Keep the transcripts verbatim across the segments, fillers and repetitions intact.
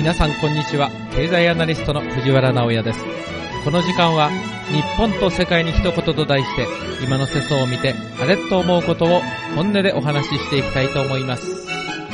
皆さんこんにちは。経済アナリストの藤原直也です。この時間は日本と世界に一言と題して、今の世相を見てあれと思うことを本音でお話ししていきたいと思います。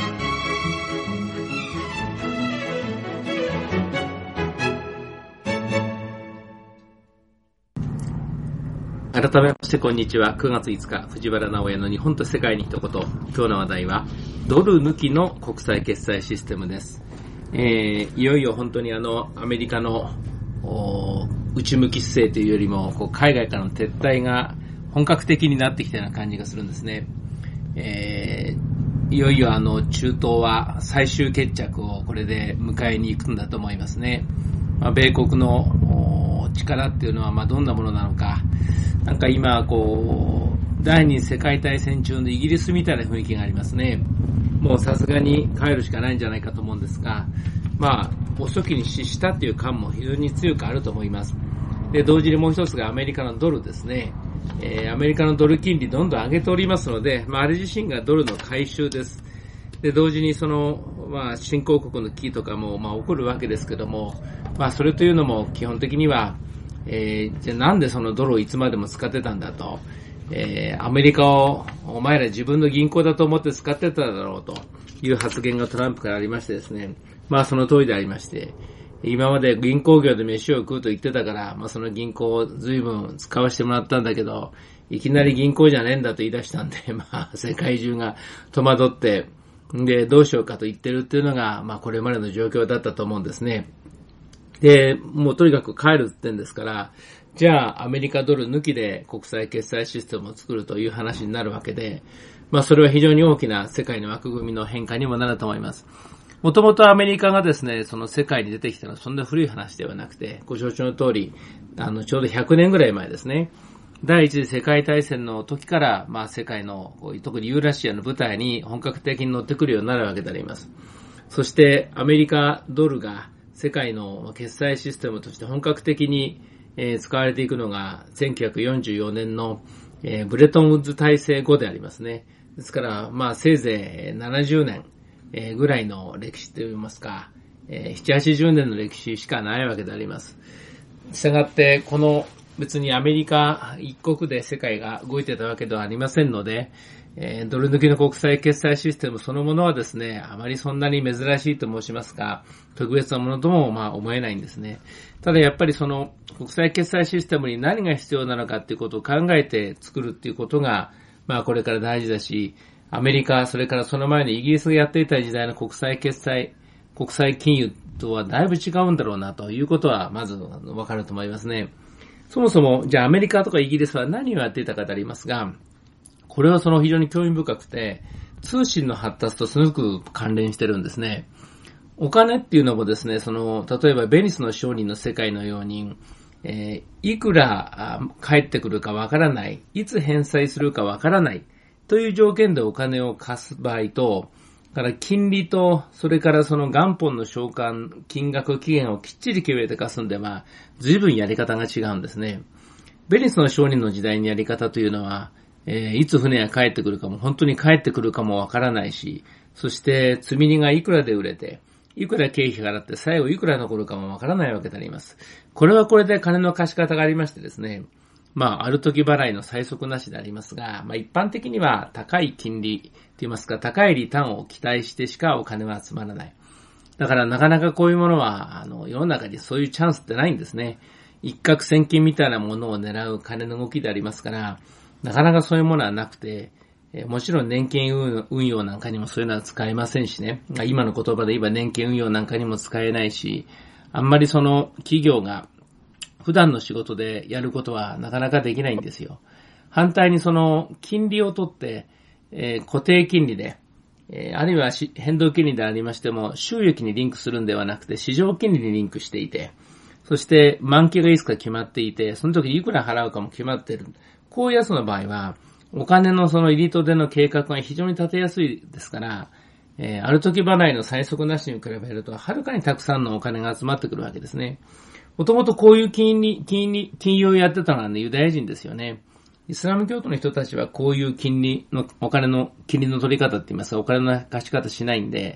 改めましてこんにちは。くがついつか藤原直也の日本と世界に一言。今日の話題はドル抜きの国際決済システムです。えー、いよいよ本当にあのアメリカの内向き姿勢というよりもこう海外からの撤退が本格的になってきたような感じがするんですね。えー、いよいよあの中東は最終決着をこれで迎えに行くんだと思いますね。まあ、米国の力っていうのはまあどんなものなのか、なんか今こう第二次世界大戦中のイギリスみたいな雰囲気がありますね。もうさすがに帰るしかないんじゃないかと思うんですが、まあ遅きに失したっていう感も非常に強くあると思います。で、同時にもう一つがアメリカのドルですね。えー、アメリカのドル金利どんどん上げておりますので、まああれ自身がドルの回収です。で、同時にそのまあ新興国の危機とかもまあ起こるわけですけども、まあそれというのも基本的には、えー、じゃあなんでそのドルをいつまでも使ってたんだと。えー、アメリカをお前ら自分の銀行だと思って使ってただろうという発言がトランプからありましてですね。まあその通りでありまして、今まで銀行業で飯を食うと言ってたから、まあその銀行を随分使わせてもらったんだけど、いきなり銀行じゃねえんだと言い出したんで、まあ世界中が戸惑って、で、どうしようかと言ってるっていうのが、まあこれまでの状況だったと思うんですね。で、もうとにかく帰るって言ってんですから、じゃあアメリカドル抜きで国際決済システムを作るという話になるわけで、まあそれは非常に大きな世界の枠組みの変化にもなると思います。もともとアメリカがですね、その世界に出てきたのはそんな古い話ではなくて、ご承知の通り、あのちょうどひゃくねんぐらい前ですね。第一次世界大戦の時から、まあ世界の、特にユーラシアの舞台に本格的に乗ってくるようになるわけであります。そしてアメリカドルが世界の決済システムとして本格的にえー、使われていくのがせんきゅうひゃくよんじゅうよねんの、えー、ブレトンウッズ体制後でありますね。ですから、まあ、せいぜいななじゅうねん、えー、ぐらいの歴史といいますか、えー、ななじゅう、はちじゅうねんの歴史しかないわけであります。したがって、この別にアメリカ一国で世界が動いてたわけではありませんので、えー、ドル抜きの国際決済システムそのものはですね、あまりそんなに珍しいと申しますか、特別なものともまあ思えないんですね。ただやっぱりその国際決済システムに何が必要なのかっていうことを考えて作るっていうことが、まあこれから大事だし、アメリカ、それからその前にイギリスがやっていた時代の国際決済、国際金融とはだいぶ違うんだろうなということはまずわかると思いますね。そもそも、じゃあアメリカとかイギリスは何をやっていたかとありますが、これはその非常に興味深くて、通信の発達とすごく関連してるんですね。お金っていうのもですね、その、例えばベニスの商人の世界のように、えー、いくら返ってくるかわからない、いつ返済するかわからないという条件でお金を貸す場合と、から金利と、それからその元本の償還、金額期限をきっちり決めて貸すんでは、随分やり方が違うんですね。ベニスの商人の時代にやり方というのは、えー、いつ船が帰ってくるかも、本当に帰ってくるかもわからないし、そして積み荷がいくらで売れて、いくら経費払って最後いくら残るかもわからないわけであります。これはこれで金の貸し方がありましてですね、まあ、ある時払いの催促なしでありますが、まあ一般的には高い金利と言いますか、高いリターンを期待してしかお金は集まらない。だからなかなかこういうものは、あの、世の中にそういうチャンスってないんですね。一攫千金みたいなものを狙う金の動きでありますから、なかなかそういうものはなくて、えー、もちろん年金運用なんかにもそういうのは使えませんしね。今の言葉で言えば年金運用なんかにも使えないし、あんまりその企業が普段の仕事でやることはなかなかできないんですよ。反対にその金利を取って、えー、固定金利で、えー、あるいは変動金利でありましても収益にリンクするんではなくて市場金利にリンクしていて、そして満期がいつか決まっていて、その時いくら払うかも決まっている。こういうやつの場合は、お金のその入りと出の計画が非常に立てやすいですから、えー、ある時払いの催促なしに比べると、はるかにたくさんのお金が集まってくるわけですね。もともとこういう金利、金利、金融をやってたのはね、ユダヤ人ですよね。イスラム教徒の人たちはこういう金利の、お金の、金利の取り方って言いますか、お金の貸し方しないんで、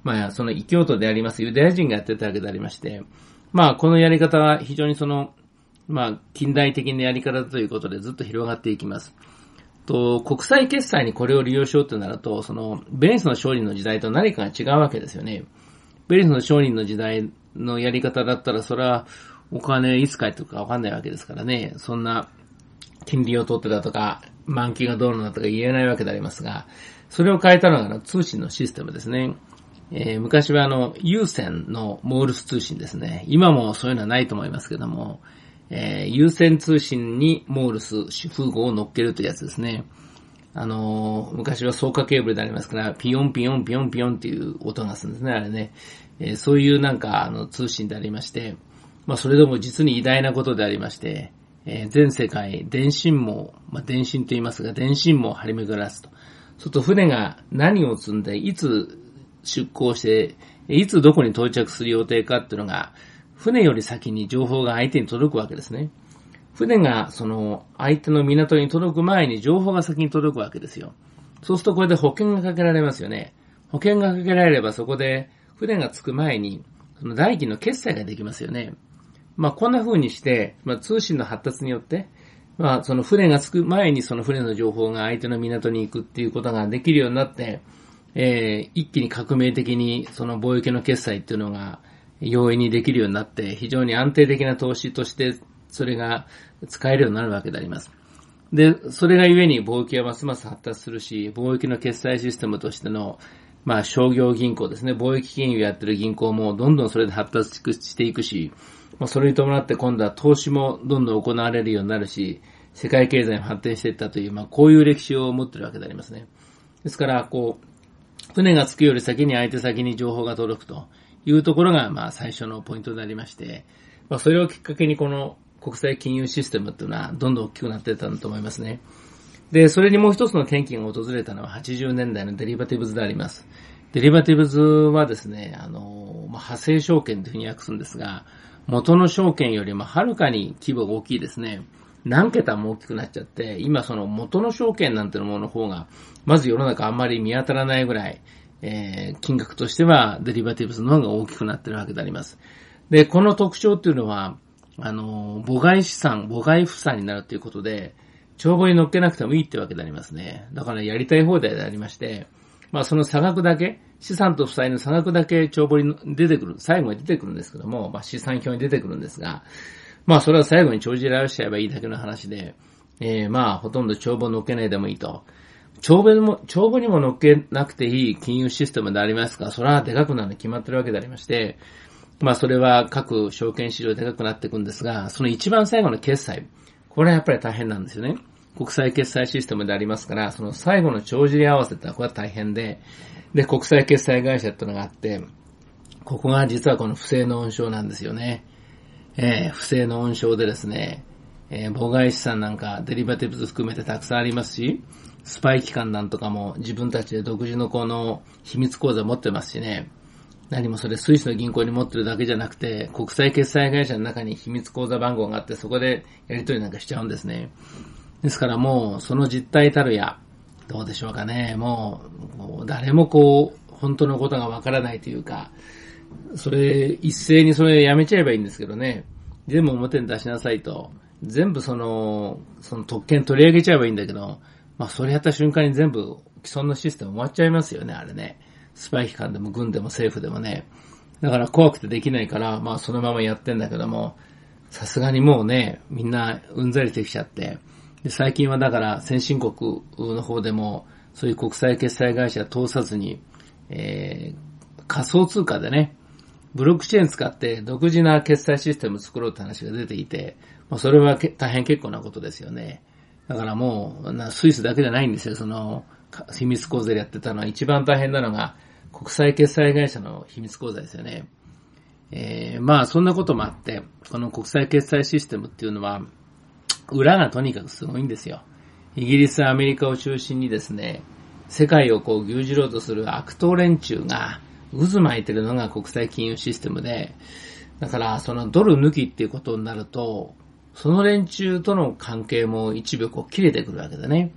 まあ、その異教徒でありますユダヤ人がやってたわけでありまして、まあ、このやり方は非常にその、まあ、近代的なやり方ということでずっと広がっていきます。と、国際決済にこれを利用しようとなると、その、ベニスの商人の時代と何かが違うわけですよね。ベニスの商人の時代のやり方だったら、それはお金いつ返ってくるかわかんないわけですからね。そんな、金利を取ってたとか、満期がどうのだとか言えないわけでありますが、それを変えたのが通信のシステムですね。えー、昔はあの、有線のモールス通信ですね。今もそういうのはないと思いますけども、えー、有線通信にモールス主符号を乗っけるというやつですね。あのー、昔は双化ケーブルでありますから、ピヨンピヨンピヨンピヨンっていう音がするんですね、あれね。えー、そういうなんか、あの、通信でありまして、まあ、それでも実に偉大なことでありまして、えー、全世界、電信網、まあ、電信と言いますが、電信網を張り巡らすと。そうすると船が何を積んで、いつ出港して、いつどこに到着する予定かっていうのが、船より先に情報が相手に届くわけですね。船がその相手の港に届く前に情報が先に届くわけですよ。そうするとこれで保険がかけられますよね。保険がかけられればそこで船が着く前にその代金の決済ができますよね。まあこんな風にして、まあ通信の発達によって、まあその船が着く前にその船の情報が相手の港に行くっていうことができるようになって、えー、一気に革命的にその貿易の決済っていうのが容易にできるようになって、非常に安定的な投資としてそれが使えるようになるわけであります。で、それがゆえに貿易はますます発達するし、貿易の決済システムとしての、まあ商業銀行ですね、貿易金融やってる銀行もどんどんそれで発達していくし、まあ、それに伴って今度は投資もどんどん行われるようになるし、世界経済も発展していったという、まあこういう歴史を持っているわけでありますね。ですから、こう、船が着くより先に相手先に情報が届くというところが、まあ最初のポイントになりまして、まあそれをきっかけにこの国際金融システムっていうのはどんどん大きくなっていったんだと思いますね。で、それにもう一つの転機が訪れたのははちじゅうねんだいのデリバティブズであります。デリバティブズはですね、あの、まあ、派生証券というふうに訳すんですが、元の証券よりもはるかに規模が大きいですね。何桁も大きくなっちゃって、今その元の証券なんていうものの方が、まず世の中あんまり見当たらないぐらい、えー、金額としてはデリバティブズの方が大きくなっているわけであります。で、この特徴っていうのは、あの、母外資産、母外負債になるということで、帳簿に乗っけなくてもいいってわけでありますね。だからやりたい放題でありまして、まあその差額だけ、資産と負債の差額だけ帳簿に出てくる、最後に出てくるんですけども、まあ資産表に出てくるんですが、まあそれは最後に帳尻表しちゃえばいいだけの話で、えー、まあほとんど帳簿乗っけないでもいいと。帳簿にも、帳簿にも乗っけなくていい金融システムでありますが、それはでかくなるに決まってるわけでありまして、まあそれは各証券市場でかくなっていくんですが、その一番最後の決済、これはやっぱり大変なんですよね。国際決済システムでありますから、その最後の帳尻合わせってのはこれは大変で、で、国際決済会社ってのがあって、ここが実はこの不正の温床なんですよね。えー、不正の温床でですね、えー、母外資産なんかデリバティブズ含めてたくさんありますし、スパイ機関なんとかも自分たちで独自のこの秘密口座持ってますしね、何もそれスイスの銀行に持ってるだけじゃなくて、国際決済会社の中に秘密口座番号があって、そこでやり取りなんかしちゃうんですね。ですからもう、その実態たるや、どうでしょうかね、もう、もう誰もこう、本当のことがわからないというか、それ、一斉にそれやめちゃえばいいんですけどね、全部表に出しなさいと、全部その、その特権取り上げちゃえばいいんだけど、まあそれやった瞬間に全部既存のシステム終わっちゃいますよね、あれね。スパイ機関でも軍でも政府でもね。だから怖くてできないから、まあそのままやってんだけども、さすがにもうね、みんなうんざりしてきちゃって、で最近はだから先進国の方でも、そういう国際決済会社通さずに、えー、仮想通貨でね、ブロックチェーン使って独自な決済システムを作ろうって話が出ていて、まあ、それは大変結構なことですよね。だからもう、スイスだけじゃないんですよ。その、秘密口座でやってたのは一番大変なのが、国際決済会社の秘密口座ですよね。えー、まあそんなこともあって、この国際決済システムっていうのは、裏がとにかくすごいんですよ。イギリス、アメリカを中心にですね、世界をこう牛耳ろうとする悪党連中が渦巻いてるのが国際金融システムで、だからそのドル抜きっていうことになると、その連中との関係も一部こう切れてくるわけだね。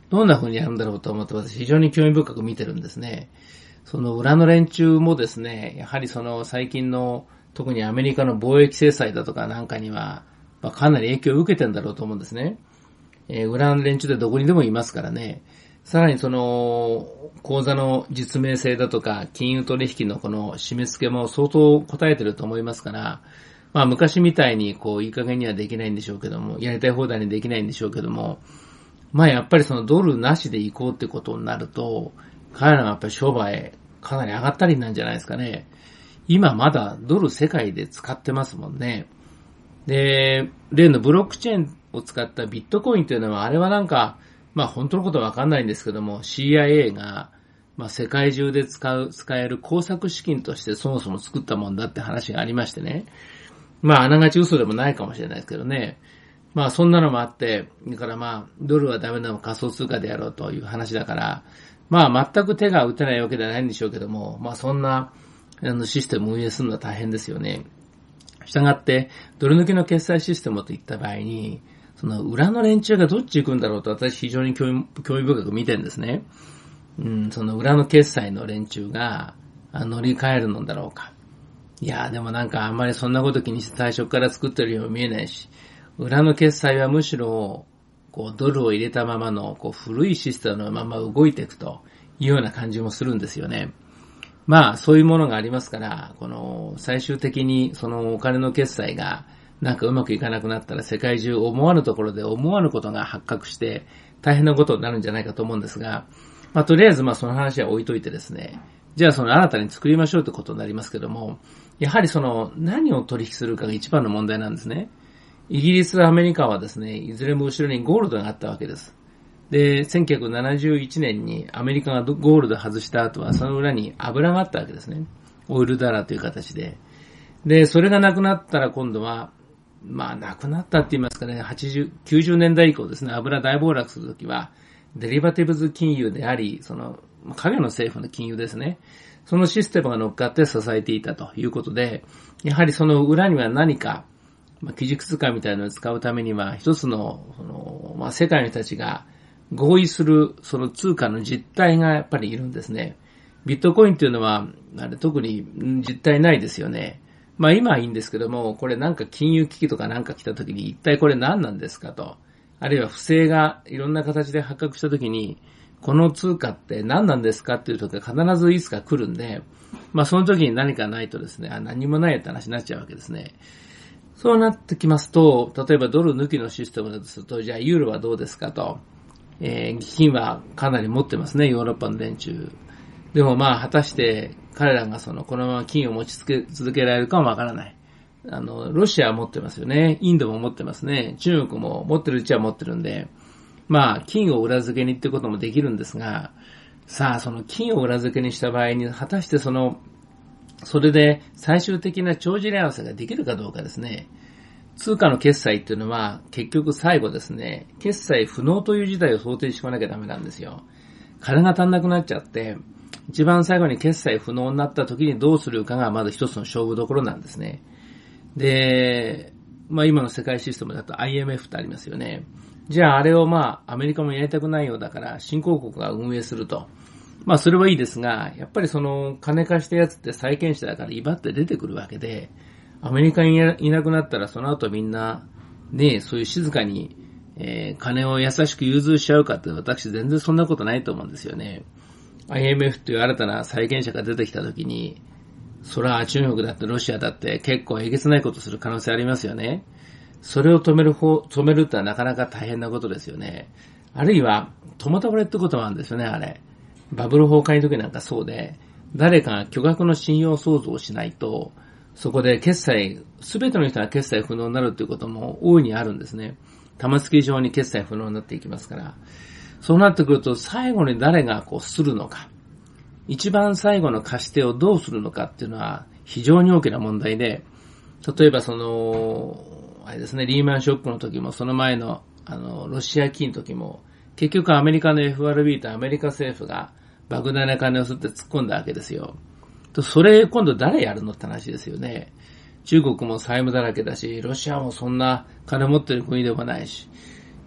どんな風にやるんだろうと思って私非常に興味深く見てるんですね。その裏の連中もですね、やはりその最近の特にアメリカの貿易制裁だとかなんかには、まあ、かなり影響を受けてんだろうと思うんですね。えー、裏の連中でどこにでもいますからね。さらにその口座の実名性だとか金融取引のこの締め付けも相当答えてると思いますから、まあ昔みたいにこういい加減にはできないんでしょうけども、やりたい放題にできないんでしょうけども、まあやっぱりそのドルなしで行こうってことになると、彼らがやっぱり商売かなり上がったりなんじゃないですかね。今まだドル世界で使ってますもんね。で、例のブロックチェーンを使ったビットコインというのは、あれはなんか、まあ本当のことはわかんないんですけども、シーアイエー が、まあ世界中で使う、使える工作資金としてそもそも作ったもんだって話がありましてね。まああながち嘘でもないかもしれないですけどね。まあそんなのもあって、だからまあドルはダメなの仮想通貨でやろうという話だから、まあ全く手が打てないわけではないんでしょうけども、まあそんなあのシステムを運営するのは大変ですよね。したがって、ドル抜きの決済システムといった場合に、その裏の連中がどっち行くんだろうと私非常に興味、興味深く見てるんですね。うん、その裏の決済の連中が乗り換えるのだろうか。いやーでもなんかあんまりそんなこと気にして最初から作ってるように見えないし、裏の決済はむしろこうドルを入れたままのこう古いシステムのまま動いていくというような感じもするんですよね。まあそういうものがありますから、この最終的にそのお金の決済がなんかうまくいかなくなったら世界中思わぬところで思わぬことが発覚して大変なことになるんじゃないかと思うんですが、まあとりあえずまあその話は置いといてですね、じゃあその新たに作りましょうということになりますけども、やはりその何を取引するかが一番の問題なんですね。イギリス、アメリカはですね、いずれも後ろにゴールドがあったわけです。で、せんきゅうひゃくななじゅういちねんにアメリカがゴールド外した後はその裏に油があったわけですね。オイルダラーという形で。で、それがなくなったら今度は、まあなくなったって言いますかね、はちじゅう、きゅうじゅうねんだい以降ですね、油大暴落するときは、デリバティブズ金融であり、その、影の政府の金融ですね。そのシステムが乗っかって支えていたということで、やはりその裏には何か、まあ、基軸通貨みたいなのを使うためには、一つの、その、まあ、世界の人たちが合意する、その通貨の実態がやっぱりいるんですね。ビットコインっていうのは、あれ特に実態ないですよね。まあ今はいいんですけども、これなんか金融危機とかなんか来た時に一体これ何なんですかと。あるいは不正がいろんな形で発覚した時に、この通貨って何なんですかっていう時が必ずいつか来るんで、まあその時に何かないとですね、あ、何もないって話になっちゃうわけですね。そうなってきますと、例えばドル抜きのシステムだとすると、じゃあユーロはどうですかと。えー、金はかなり持ってますね、ヨーロッパの連中。でもまあ果たして彼らがそのこのまま金を持ち続けられるかもわからない。あの、ロシアは持ってますよね。インドも持ってますね。中国も持ってるうちは持ってるんで、まあ金を裏付けにってこともできるんですが、さあその金を裏付けにした場合に果たしてそのそれで最終的な帳尻合わせができるかどうかですね。通貨の決済っていうのは結局最後ですね、決済不能という事態を想定しておかなきゃダメなんですよ。金が足んなくなっちゃって、一番最後に決済不能になった時にどうするかがまず一つの勝負どころなんですね。で、まあ今の世界システムだと アイエムエフ ってありますよね。じゃああれをまあアメリカもやりたくないようだから新興国が運営すると。まあそれはいいですが、やっぱりその金貸したやつって債権者だから威張って出てくるわけで、アメリカにいなくなったらその後みんなね、そういう静かに、えー、金を優しく融通しちゃうかって私全然そんなことないと思うんですよね。アイエムエフ という新たな債権者が出てきたときに、それは中国だってロシアだって結構えげつないことする可能性ありますよね。それを止める方、止めるってのはなかなか大変なことですよね。あるいは、共倒れってこともあるんですよね、あれ。バブル崩壊の時なんかそうで、誰かが巨額の信用創造をしないと、そこで決済、すべての人が決済不能になるということも大いにあるんですね。玉突き状に決済不能になっていきますから。そうなってくると最後に誰がこうするのか。一番最後の貸し手をどうするのかっていうのは非常に大きな問題で、例えばその、あれですね、リーマンショックの時もその前のあの、ロシア危機の時も、結局アメリカの エフアールビー とアメリカ政府が莫大な金を吸って突っ込んだわけですよ。と、それ今度誰やるのって話ですよね。中国も債務だらけだし、ロシアもそんな金持ってる国でもないし、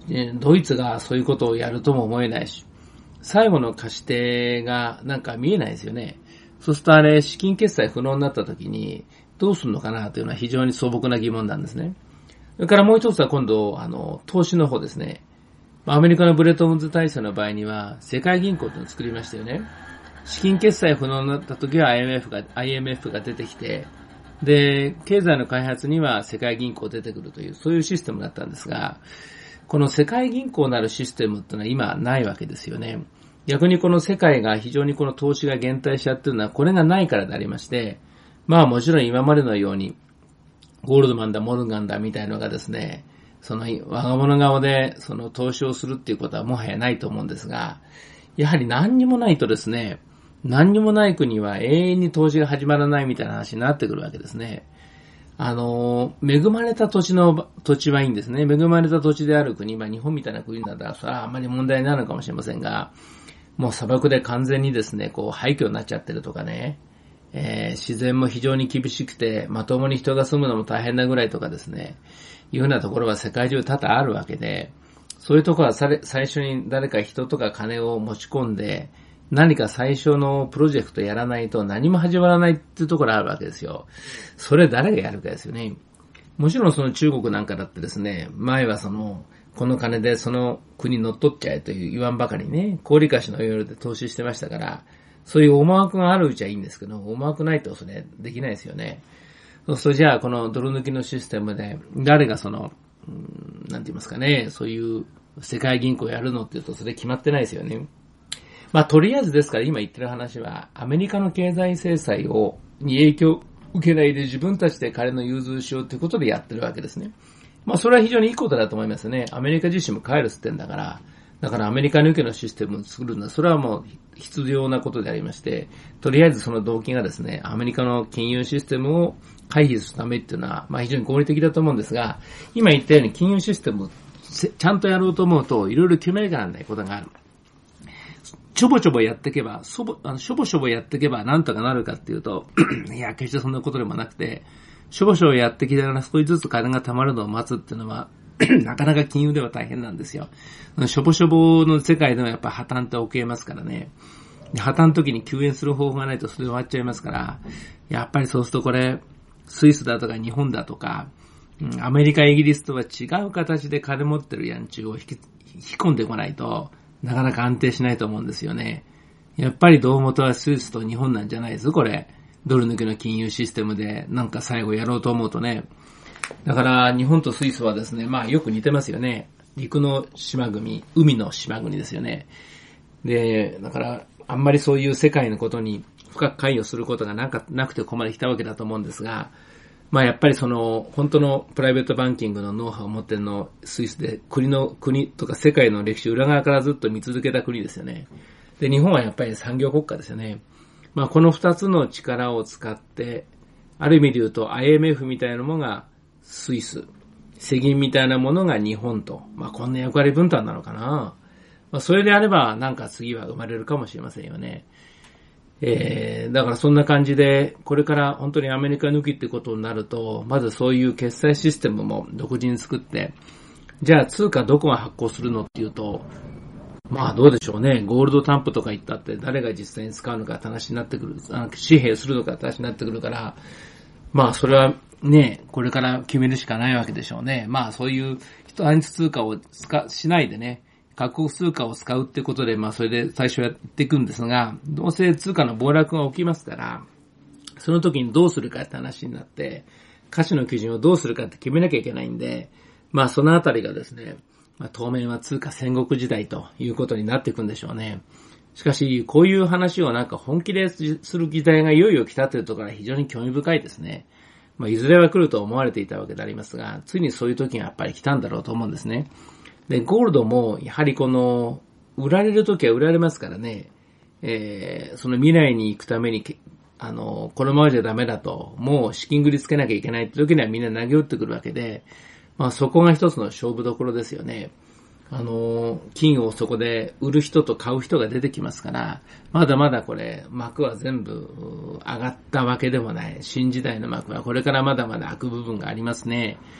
ドイツがそういうことをやるとも思えないし、最後の貸し手がなんか見えないですよね。そうするとあれ、資金決済不能になった時にどうするのかなというのは非常に素朴な疑問なんですね。それからもう一つは今度、あの、投資の方ですね。アメリカのブレットンウッズ体制の場合には、世界銀行というのを作りましたよね。資金決済不能になった時は アイエムエフ が、アイエムエフ が出てきて、で、経済の開発には世界銀行出てくるという、そういうシステムだったんですが、この世界銀行なるシステムっていうのは今ないわけですよね。逆にこの世界が非常にこの投資が減退しちゃってるのはこれがないからでありまして、まあもちろん今までのようにゴールドマンだモルガンだみたいのがですね、その我が物顔でその投資をするっていうことはもはやないと思うんですが、やはり何にもないとですね、何にもない国は永遠に投資が始まらないみたいな話になってくるわけですね。あの、恵まれた土地の、土地はいいんですね。恵まれた土地である国、まあ日本みたいな国なら、それはあんまり問題になるのかもしれませんが、もう砂漠で完全にですね、こう廃墟になっちゃってるとかね、えー、自然も非常に厳しくて、まともに人が住むのも大変なぐらいとかですね、いうようなところは世界中多々あるわけで、そういうところは最初に誰か人とか金を持ち込んで、何か最初のプロジェクトやらないと何も始まらないっていうところあるわけですよ。それ誰がやるかですよね。もちろんその中国なんかだってですね、前はその、この金でその国乗っ取っちゃえという言わんばかりね、高利貸しの要領で投資してましたから、そういう思惑があるうちはいいんですけど、思惑ないとそれできないですよね。そうするとじゃあこのドル抜きのシステムで、誰がその、うーん、なんて言いますかね、そういう世界銀行をやるのって言うとそれ決まってないですよね。まあ、とりあえずですから今言ってる話は、アメリカの経済制裁を、に影響を受けないで自分たちで金の融通しようということでやってるわけですね。まあ、それは非常にいいことだと思いますね。アメリカ自身も帰るって言ってんだから、だからアメリカ抜けのシステムを作るのは、それはもう必要なことでありまして、とりあえずその動機がですね、アメリカの金融システムを回避するためっていうのは、まあ非常に合理的だと思うんですが、今言ったように金融システムをちゃんとやろうと思うと、いろいろ決めなきゃならないことがある。ちょぼちょぼやっていけば、そぼ、あの、しょぼしょぼやっていけばなんとかなるかっていうと、いや、決してそんなことでもなくて、しょぼしょぼやってきながら少しずつ金が貯まるのを待つっていうのは、なかなか金融では大変なんですよ。しょぼしょぼの世界ではやっぱ破綻って起きえますからね。破綻の時に救援する方法がないとそれで終わっちゃいますから、やっぱりそうするとこれ、スイスだとか日本だとか、アメリカ、イギリスとは違う形で金持ってるやんちゅうを引き、引き込んでこないと、なかなか安定しないと思うんですよね。やっぱり胴元はスイスと日本なんじゃないですこれ。ドル抜きの金融システムでなんか最後やろうと思うとね。だから日本とスイスはですね、まあよく似てますよね。陸の島国、海の島国ですよね。で、だからあんまりそういう世界のことに深く関与することがなか、なくてここまで来たわけだと思うんですが、まあやっぱりその本当のプライベートバンキングのノウハウを持ってるのスイスで国の国とか世界の歴史裏側からずっと見続けた国ですよね。で日本はやっぱり産業国家ですよね。まあこの二つの力を使ってある意味で言うと アイエムエフ みたいなものがスイス、世銀みたいなものが日本と、まあこんな役割分担なのかな。まあそれであればなんか次は生まれるかもしれませんよね。えー、だからそんな感じで、これから本当にアメリカ抜きってことになると、まずそういう決済システムも独自に作って、じゃあ通貨どこが発行するのっていうと、まあどうでしょうね。ゴールド担保とか言ったって誰が実際に使うのかって話になってくる。あ紙幣するのかって話になってくるから、まあそれはね、これから決めるしかないわけでしょうね。まあそういう一単一通貨を使しないでね、各国通貨を使うってことで、まあそれで最初やっていくんですが、どうせ通貨の暴落が起きますから、その時にどうするかって話になって、価値の基準をどうするかって決めなきゃいけないんで、まあそのあたりがですね、まあ当面は通貨戦国時代ということになっていくんでしょうね。しかし、こういう話をなんか本気でする時代がいよいよ来たというところは非常に興味深いですね。まあいずれは来ると思われていたわけでありますが、ついにそういう時がやっぱり来たんだろうと思うんですね。で、ゴールドも、やはりこの、売られるときは売られますからね、えー、その未来に行くために、あの、このままじゃダメだと、もう資金繰りつけなきゃいけないって時にはみんな投げ打ってくるわけで、まあそこが一つの勝負どころですよね。あの、金をそこで売る人と買う人が出てきますから、まだまだこれ、幕は全部上がったわけでもない。新時代の幕はこれからまだまだ開く部分がありますね。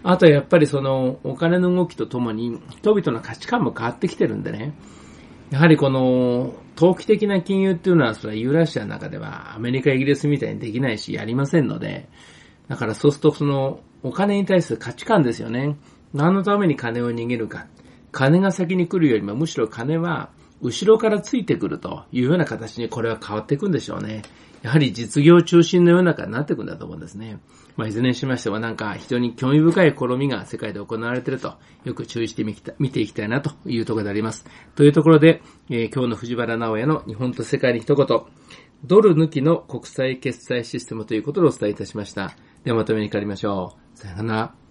あとはやっぱりそのお金の動きとともに人々の価値観も変わってきてるんでね。やはりこの投機的な金融っていうのはそれはユーラシアの中ではアメリカ、イギリスみたいにできないしやりませんので、だからそうするとそのお金に対する価値観ですよね。何のために金を逃げるか。金が先に来るよりもむしろ金は後ろからついてくるというような形にこれは変わっていくんでしょうね。やはり実業中心の世の中になっていくんだと思うんですね。まあ、いずれにしましてもなんか非常に興味深い試みが世界で行われていると、よく注意してみた見ていきたいなというところであります。というところで、えー、今日の藤原直也の日本と世界に一言、ドル抜きの国際決済システムということをお伝えいたしました。ではまとめに変わりましょう。さよなら。